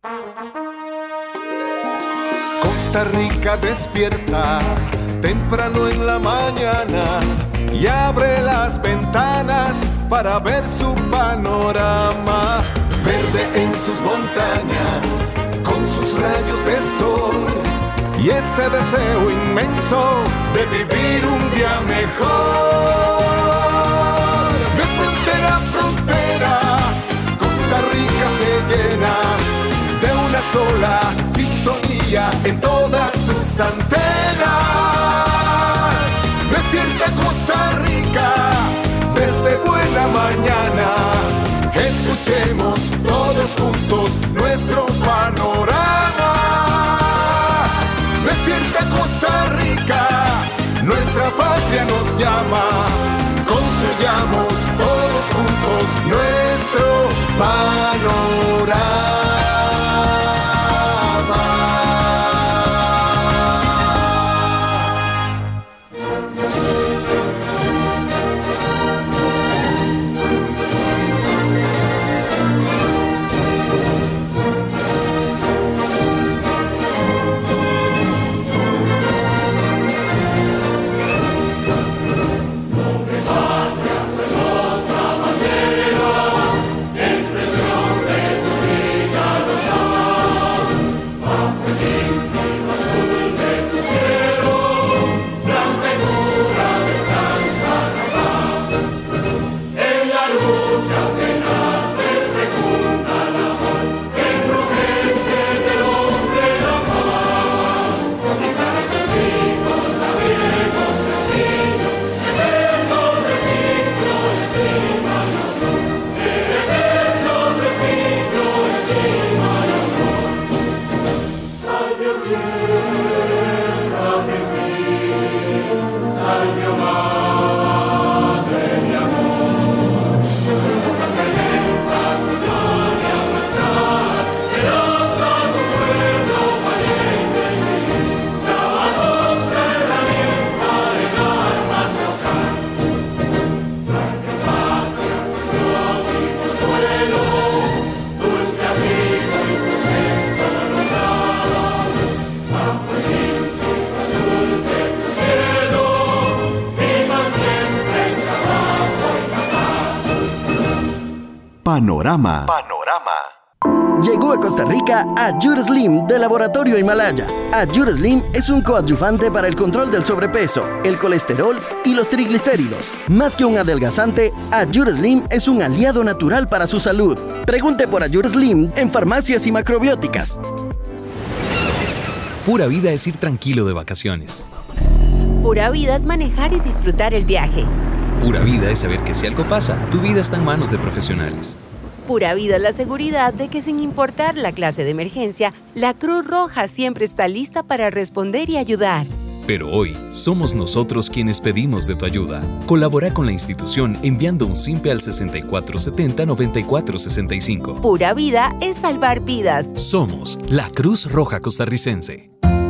Costa Rica despierta temprano en la mañana y abre las ventanas para ver su panorama. Verde en sus montañas, con sus rayos de sol y ese deseo inmenso de vivir un día mejor. De frontera a frontera, Costa Rica se llena de una sola sintonía en todas sus antenas. Despierta Costa Rica desde buena mañana. Escuchemos todos juntos nuestro panorama. Despierta Costa Rica, nuestra patria nos llama. Construyamos todos juntos nuestro panorama. Panorama. Llegó a Costa Rica Ayur Slim de Laboratorio Himalaya. Ayur Slim es un coadyuvante para el control del sobrepeso, el colesterol y los triglicéridos. Más que un adelgazante, Ayur Slim es un aliado natural para su salud. Pregunte por Ayur Slim en farmacias y macrobióticas. Pura vida es ir tranquilo de vacaciones. Pura vida es manejar y disfrutar el viaje. Pura vida es saber que si algo pasa, tu vida está en manos de profesionales. Pura vida es la seguridad de que sin importar la clase de emergencia, la Cruz Roja siempre está lista para responder y ayudar. Pero hoy, somos nosotros quienes pedimos de tu ayuda. Colabora con la institución enviando un simpe al 6470-9465. Pura vida es salvar vidas. Somos la Cruz Roja Costarricense.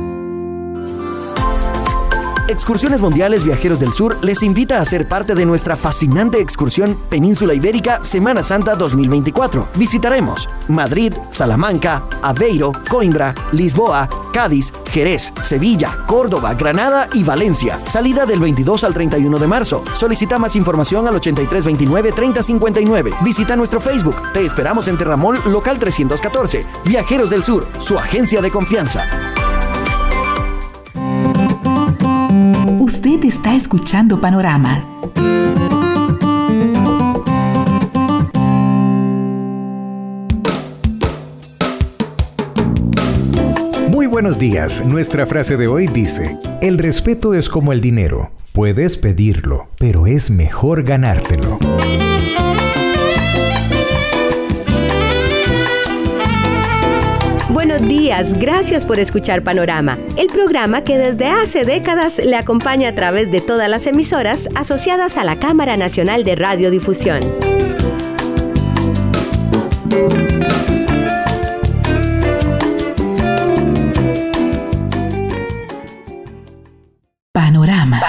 Excursiones Mundiales Viajeros del Sur les invita a ser parte de nuestra fascinante excursión Península Ibérica Semana Santa 2024. Visitaremos Madrid, Salamanca, Aveiro, Coimbra, Lisboa, Cádiz, Jerez, Sevilla, Córdoba, Granada y Valencia. Salida del 22 al 31 de marzo. Solicita más información al 8329-3059. Visita nuestro Facebook. Te esperamos en Terramol, local 314. Viajeros del Sur, su agencia de confianza. Usted está escuchando Panorama. Muy buenos días. Nuestra frase de hoy dice: el respeto es como el dinero. Puedes pedirlo, pero es mejor ganártelo. Buenos días, gracias por escuchar Panorama, el programa que desde hace décadas le acompaña a través de todas las emisoras asociadas a la Cámara Nacional de Radiodifusión. Panorama.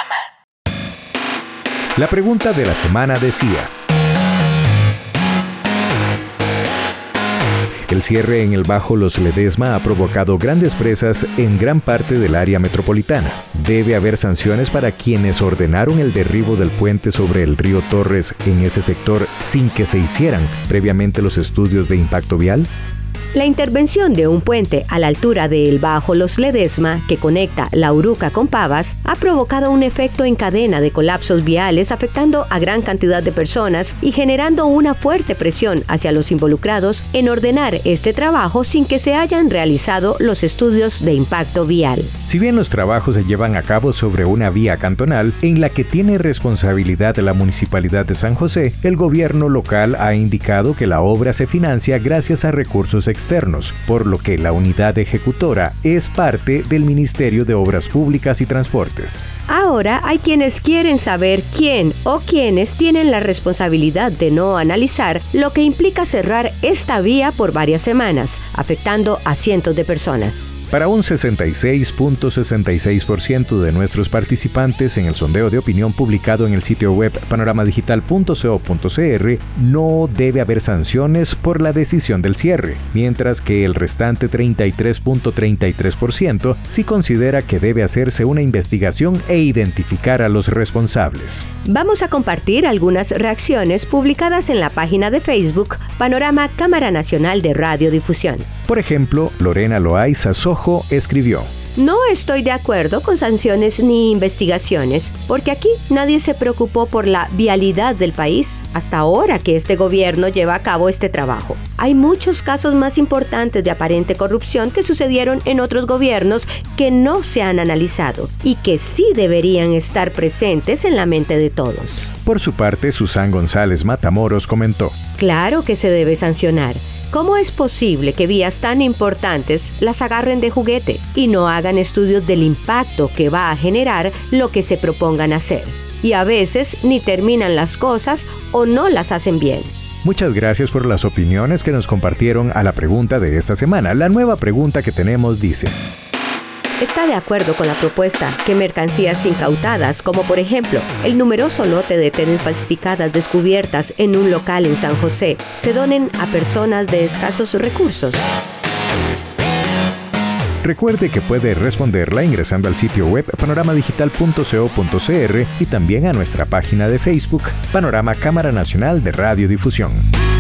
La pregunta de la semana decía: El cierre en el Bajo Los Ledesma ha provocado grandes presas en gran parte del área metropolitana. Debe haber sanciones para quienes ordenaron el derribo del puente sobre el río Torres en ese sector sin que se hicieran previamente los estudios de impacto vial. La intervención de un puente a la altura del Bajo Los Ledesma, que conecta La Uruca con Pavas, ha provocado un efecto en cadena de colapsos viales afectando a gran cantidad de personas y generando una fuerte presión hacia los involucrados en ordenar este trabajo sin que se hayan realizado los estudios de impacto vial. Si bien los trabajos se llevan a cabo sobre una vía cantonal en la que tiene responsabilidad la Municipalidad de San José, el gobierno local ha indicado que la obra se financia gracias a recursos externos, por lo que la unidad ejecutora es parte del Ministerio de Obras Públicas y Transportes. Ahora hay quienes quieren saber quién o quiénes tienen la responsabilidad de no analizar lo que implica cerrar esta vía por varias semanas, afectando a cientos de personas. Para un 66.66% de nuestros participantes en el sondeo de opinión publicado en el sitio web panoramadigital.co.cr, no debe haber sanciones por la decisión del cierre, mientras que el restante 33.33% sí considera que debe hacerse una investigación e identificar a los responsables. Vamos a compartir algunas reacciones publicadas en la página de Facebook Panorama Cámara Nacional de Radiodifusión. Por ejemplo, Lorena Loaiza Sojo escribió: No estoy de acuerdo con sanciones ni investigaciones, porque aquí nadie se preocupó por la vialidad del país hasta ahora que este gobierno lleva a cabo este trabajo. Hay muchos casos más importantes de aparente corrupción que sucedieron en otros gobiernos que no se han analizado y que sí deberían estar presentes en la mente de todos. Por su parte, Susan González Matamoros comentó: Claro que se debe sancionar. ¿Cómo es posible que vías tan importantes las agarren de juguete y no hagan estudios del impacto que va a generar lo que se propongan hacer? Y a veces ni terminan las cosas o no las hacen bien. Muchas gracias por las opiniones que nos compartieron a la pregunta de esta semana. La nueva pregunta que tenemos dice: ¿Está de acuerdo con la propuesta que mercancías incautadas, como por ejemplo el numeroso lote de tenis falsificadas descubiertas en un local en San José, se donen a personas de escasos recursos? Recuerde que puede responderla ingresando al sitio web panoramadigital.co.cr y también a nuestra página de Facebook Panorama Cámara Nacional de Radiodifusión.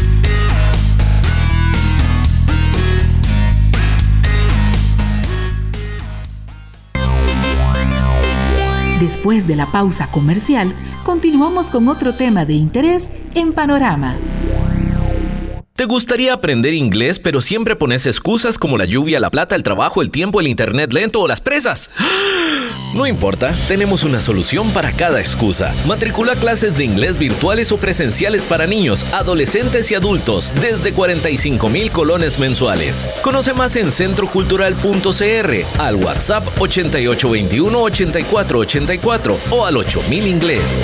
Después de la pausa comercial, continuamos con otro tema de interés en Panorama. ¿Te gustaría aprender inglés, pero siempre pones excusas como la lluvia, la plata, el trabajo, el tiempo, el internet lento o las presas? No importa, tenemos una solución para cada excusa. Matricula clases de inglés virtuales o presenciales para niños, adolescentes y adultos desde 45,000 colones mensuales. Conoce más en centrocultural.cr, al WhatsApp 8821-8484 o al 8000 inglés.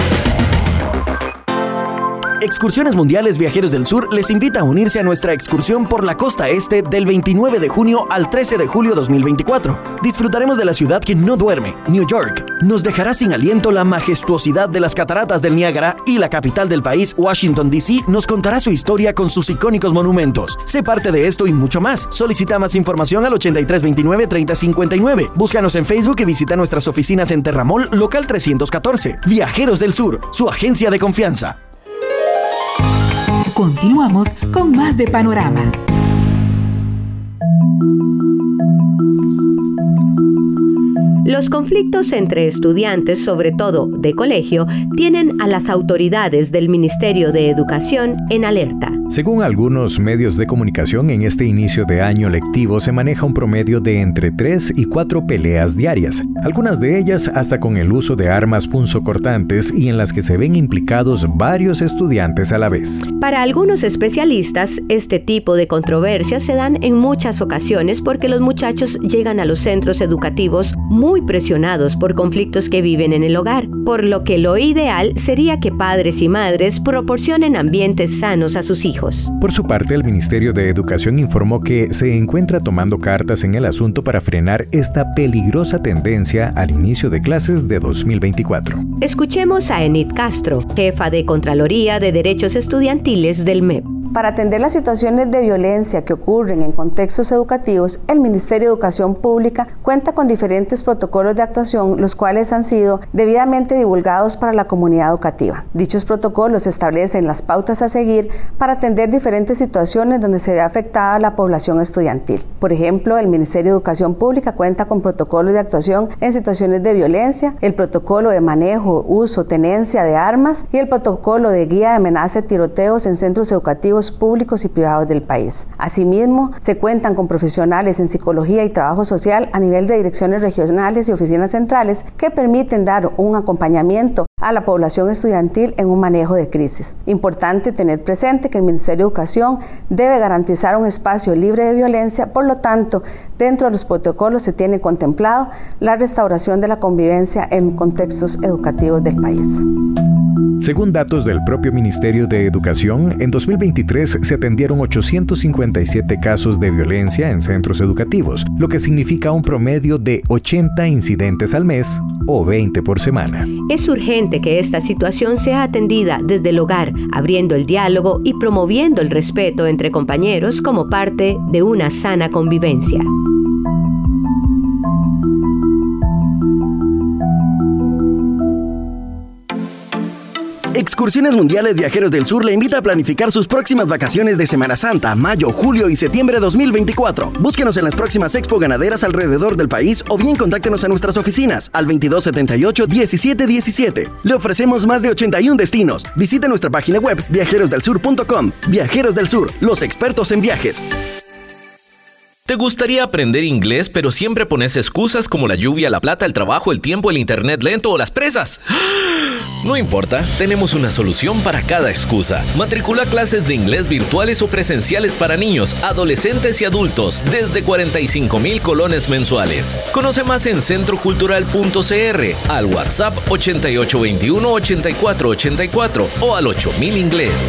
Excursiones Mundiales Viajeros del Sur les invita a unirse a nuestra excursión por la costa este del 29 de junio al 13 de julio 2024. Disfrutaremos de la ciudad que no duerme, New York. Nos dejará sin aliento la majestuosidad de las cataratas del Niágara y la capital del país, Washington, D.C., nos contará su historia con sus icónicos monumentos. Sé parte de esto y mucho más. Solicita más información al 8329-3059. Búscanos en Facebook y visita nuestras oficinas en Terramol, local 314. Viajeros del Sur, su agencia de confianza. Continuamos con más de Panorama. Los conflictos entre estudiantes, sobre todo de colegio, tienen a las autoridades del Ministerio de Educación en alerta. Según algunos medios de comunicación, en este inicio de año lectivo se maneja un promedio de entre 3 y 4 peleas diarias, algunas de ellas hasta con el uso de armas punzocortantes y en las que se ven implicados varios estudiantes a la vez. Para algunos especialistas, este tipo de controversias se dan en muchas ocasiones porque los muchachos llegan a los centros educativos muy presionados por conflictos que viven en el hogar, por lo que lo ideal sería que padres y madres proporcionen ambientes sanos a sus hijos. Por su parte, el Ministerio de Educación informó que se encuentra tomando cartas en el asunto para frenar esta peligrosa tendencia al inicio de clases de 2024. Escuchemos a Enid Castro, jefa de Contraloría de Derechos Estudiantiles del MEP. Para atender las situaciones de violencia que ocurren en contextos educativos, el Ministerio de Educación Pública cuenta con diferentes protocolos de actuación, los cuales han sido debidamente divulgados para la comunidad educativa. Dichos protocolos establecen las pautas a seguir para atender diferentes situaciones donde se ve afectada la población estudiantil. Por ejemplo, el Ministerio de Educación Pública cuenta con protocolos de actuación en situaciones de violencia, el protocolo de manejo, uso, tenencia de armas y el protocolo de guía de amenaza de tiroteos en centros educativos públicos y privados del país. Asimismo, se cuentan con profesionales en psicología y trabajo social a nivel de direcciones regionales y oficinas centrales que permiten dar un acompañamiento a la población estudiantil en un manejo de crisis. Importante tener presente que el Ministerio de Educación debe garantizar un espacio libre de violencia, por lo tanto, dentro de los protocolos se tiene contemplado la restauración de la convivencia en contextos educativos del país. Según datos del propio Ministerio de Educación, en 2023 se atendieron 857 casos de violencia en centros educativos, lo que significa un promedio de 80 incidentes al mes o 20 por semana. Es urgente que esta situación sea atendida desde el hogar, abriendo el diálogo y promoviendo el respeto entre compañeros como parte de una sana convivencia. Excursiones Mundiales Viajeros del Sur le invita a planificar sus próximas vacaciones de Semana Santa, mayo, julio y septiembre 2024. Búsquenos en las próximas expo ganaderas alrededor del país o bien contáctenos a nuestras oficinas al 2278-1717. Le ofrecemos más de 81 destinos. Visite nuestra página web viajerosdelsur.com. Viajeros del Sur, los expertos en viajes. ¿Te gustaría aprender inglés pero siempre pones excusas como la lluvia, la plata, el trabajo, el tiempo, el internet lento o las presas? No importa, tenemos una solución para cada excusa. Matricula clases de inglés virtuales o presenciales para niños, adolescentes y adultos desde 45,000 colones mensuales. Conoce más en centrocultural.cr, al WhatsApp 8821-8484 o al 8000 inglés.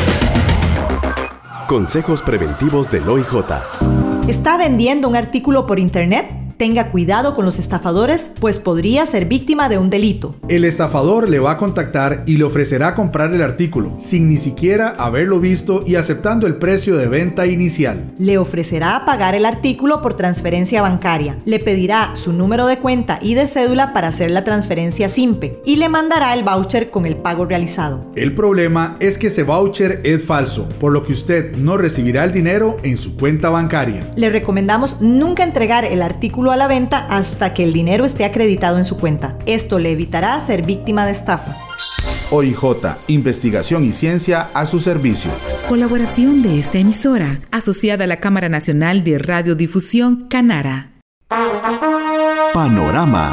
Consejos preventivos del OIJ. ¿Está vendiendo un artículo por internet? Tenga cuidado con los estafadores, pues podría ser víctima de un delito. El estafador le va a contactar y le ofrecerá comprar el artículo, sin ni siquiera haberlo visto y aceptando el precio de venta inicial. Le ofrecerá pagar el artículo por transferencia bancaria. Le pedirá su número de cuenta y de cédula para hacer la transferencia SIMPE y le mandará el voucher con el pago realizado. El problema es que ese voucher es falso, por lo que usted no recibirá el dinero en su cuenta bancaria. Le recomendamos nunca entregar el artículo a la venta hasta que el dinero esté acreditado en su cuenta. Esto le evitará ser víctima de estafa. OIJ, investigación y ciencia a su servicio. Colaboración de esta emisora, asociada a la Cámara Nacional de Radiodifusión, Canara. Panorama.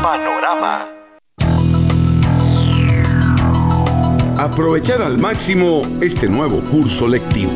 Aprovechad al máximo este nuevo curso lectivo.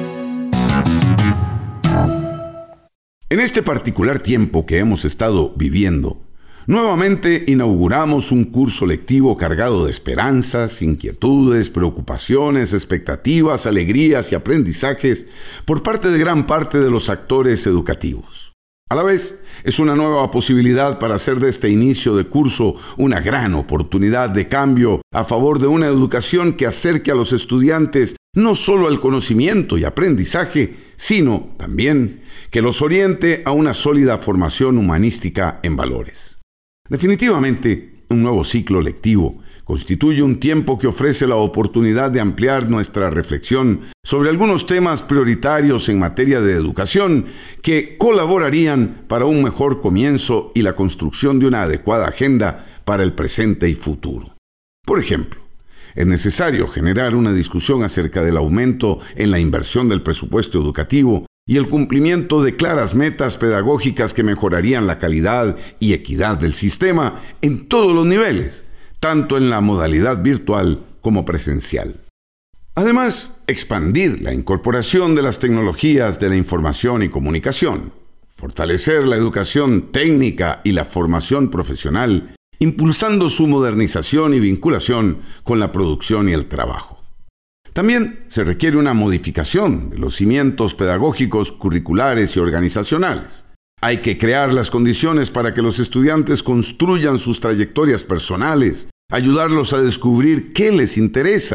En este particular tiempo que hemos estado viviendo, nuevamente inauguramos un curso lectivo cargado de esperanzas, inquietudes, preocupaciones, expectativas, alegrías y aprendizajes por parte de gran parte de los actores educativos. A la vez, es una nueva posibilidad para hacer de este inicio de curso una gran oportunidad de cambio a favor de una educación que acerque a los estudiantes no solo al conocimiento y aprendizaje, sino también que los oriente a una sólida formación humanística en valores. Definitivamente, un nuevo ciclo lectivo constituye un tiempo que ofrece la oportunidad de ampliar nuestra reflexión sobre algunos temas prioritarios en materia de educación que colaborarían para un mejor comienzo y la construcción de una adecuada agenda para el presente y futuro. Por ejemplo, es necesario generar una discusión acerca del aumento en la inversión del presupuesto educativo y el cumplimiento de claras metas pedagógicas que mejorarían la calidad y equidad del sistema en todos los niveles, tanto en la modalidad virtual como presencial. Además, expandir la incorporación de las tecnologías de la información y comunicación, fortalecer la educación técnica y la formación profesional, impulsando su modernización y vinculación con la producción y el trabajo. También se requiere una modificación de los cimientos pedagógicos, curriculares y organizacionales. Hay que crear las condiciones para que los estudiantes construyan sus trayectorias personales, ayudarlos a descubrir qué les interesa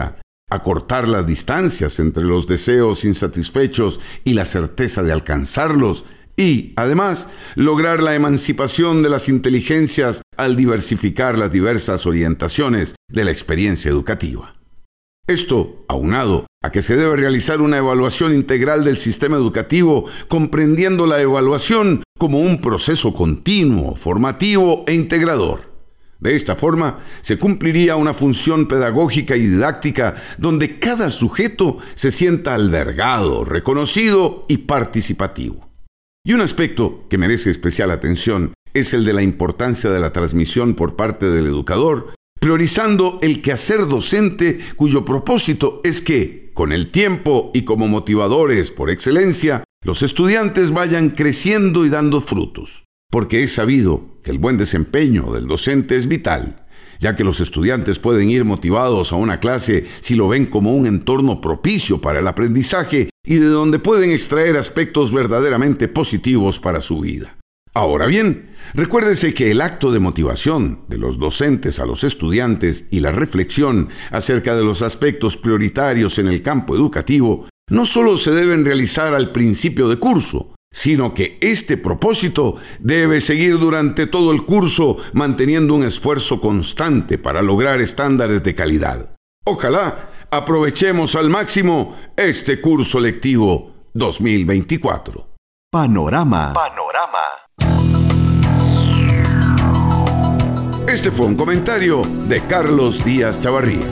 acortar las distancias entre los deseos insatisfechos y la certeza de alcanzarlos, y, además, lograr la emancipación de las inteligencias al diversificar las diversas orientaciones de la experiencia educativa. Esto, aunado a que se debe realizar una evaluación integral del sistema educativo, comprendiendo la evaluación como un proceso continuo, formativo e integrador. De esta forma, se cumpliría una función pedagógica y didáctica donde cada sujeto se sienta albergado, reconocido y participativo. Y un aspecto que merece especial atención es el de la importancia de la transmisión por parte del educador, priorizando el quehacer docente cuyo propósito es que, con el tiempo y como motivadores por excelencia, los estudiantes vayan creciendo y dando frutos. Porque es sabido que el buen desempeño del docente es vital, ya que los estudiantes pueden ir motivados a una clase si lo ven como un entorno propicio para el aprendizaje y de donde pueden extraer aspectos verdaderamente positivos para su vida. Ahora bien, recuérdese que el acto de motivación de los docentes a los estudiantes y la reflexión acerca de los aspectos prioritarios en el campo educativo no solo se deben realizar al principio de curso, sino que este propósito debe seguir durante todo el curso manteniendo un esfuerzo constante para lograr estándares de calidad. Ojalá aprovechemos al máximo este curso lectivo 2024. Panorama. Este fue un comentario de Carlos Díaz Chavarría.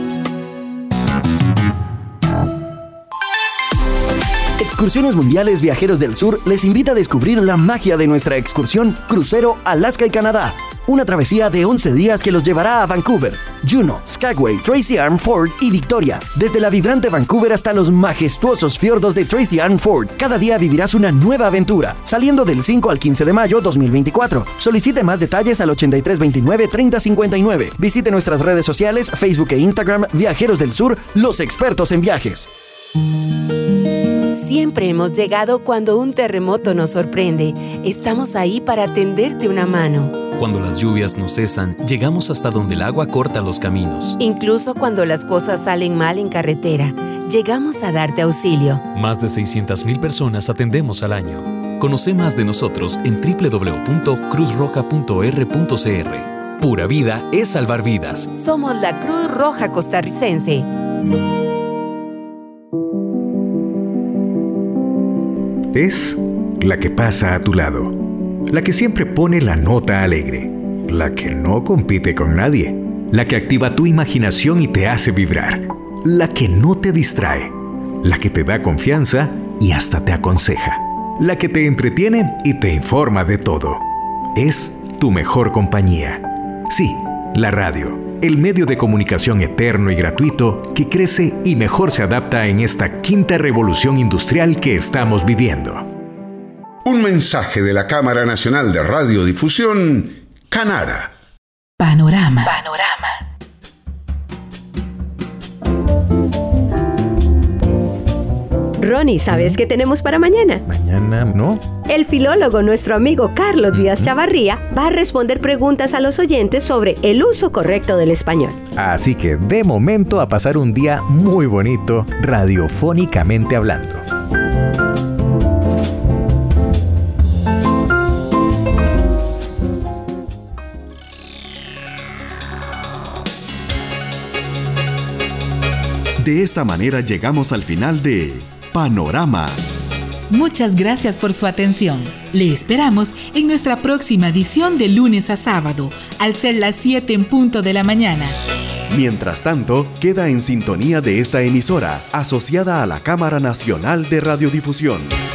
Excursiones Mundiales Viajeros del Sur les invita a descubrir la magia de nuestra excursión Crucero Alaska y Canadá. Una travesía de 11 días que los llevará a Vancouver, Juneau, Skagway, Tracy Arm Ford y Victoria. Desde la vibrante Vancouver hasta los majestuosos fiordos de Tracy Arm Ford, cada día vivirás una nueva aventura, saliendo del 5 al 15 de mayo 2024. Solicite más detalles al 8329-3059. Visite nuestras redes sociales, Facebook e Instagram, Viajeros del Sur, los expertos en viajes. Siempre hemos llegado cuando un terremoto nos sorprende. Estamos ahí para tenderte una mano. Cuando las lluvias no cesan, llegamos hasta donde el agua corta los caminos. Incluso cuando las cosas salen mal en carretera, llegamos a darte auxilio. Más de 600,000 personas atendemos al año. Conoce más de nosotros en www.cruzroja.r.cr. Pura vida es salvar vidas. Somos la Cruz Roja Costarricense. Es la que pasa a tu lado, la que siempre pone la nota alegre, la que no compite con nadie, la que activa tu imaginación y te hace vibrar, la que no te distrae, la que te da confianza y hasta te aconseja, la que te entretiene y te informa de todo. Es tu mejor compañía. Sí, la radio. El medio de comunicación eterno y gratuito que crece y mejor se adapta en esta quinta revolución industrial que estamos viviendo. Un mensaje de la Cámara Nacional de Radiodifusión, Canara. Panorama. Ronnie, ¿sabes qué tenemos para mañana? Mañana, ¿no? El filólogo, nuestro amigo Carlos Díaz Chavarría, va a responder preguntas a los oyentes sobre el uso correcto del español. Así que, de momento, a pasar un día muy bonito, radiofónicamente hablando. De esta manera llegamos al final de Panorama. Muchas gracias por su atención. Le esperamos en nuestra próxima edición de lunes a sábado, al ser las 7 en punto de la mañana. Mientras tanto, queda en sintonía de esta emisora, asociada a la Cámara Nacional de Radiodifusión.